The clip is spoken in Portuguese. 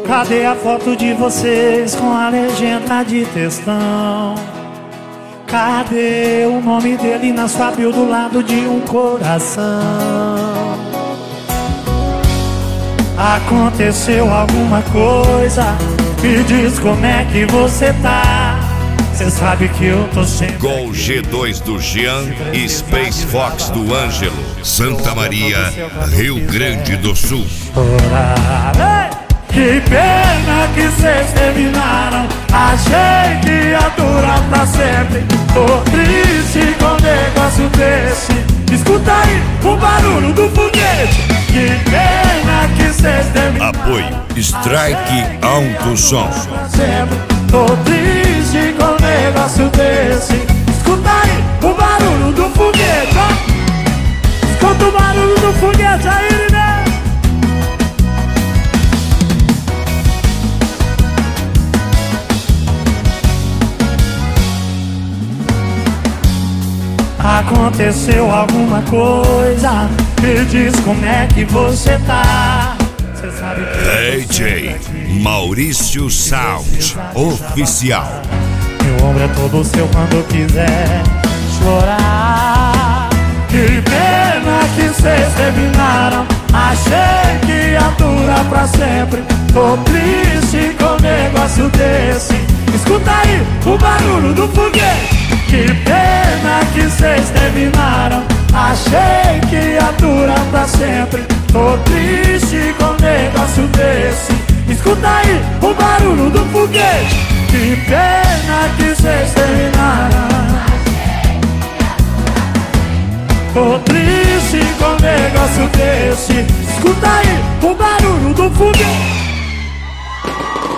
Cadê a foto de vocês com a legenda de textão? Cadê o nome dele na sua bio do lado de um coração? Aconteceu alguma coisa? Me diz como é que você tá. Cê sabe que eu tô sempre Gol G2 do Jean e Space Fox do Ângelo, Santa Maria, Rio Grande do Sul. Que pena que cês terminaram. Achei que ia durar pra sempre. Tô triste com um negócio desse. Escuta aí o barulho do foguete. Que pena que cês terminaram. Apoio Strike Alto Som. Tô triste com um negócio desse. Escuta aí o barulho do foguete, ó. Escuta o barulho do foguete aí, né? Aconteceu alguma coisa? Me diz como é que você tá. Cê sabe que DJ Maurício Sound Oficial. meu ombro é todo seu quando quiser chorar. Que pena que cês terminaram. Achei que ia durar pra sempre. Tô triste com um negócio desse. Escuta aí o barulho do foguete. Que pena que cês terminaram. Achei que ia durar pra sempre. Tô triste com um negócio desse. Escuta aí o barulho do foguete. Que pena que cês terminaram. Tô triste com um negócio desse. Escuta aí o barulho do foguete.